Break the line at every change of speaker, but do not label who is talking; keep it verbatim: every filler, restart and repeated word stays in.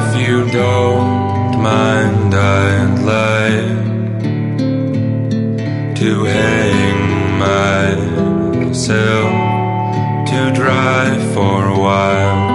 if you don't mind, I'd like to hang myself to dry for a while.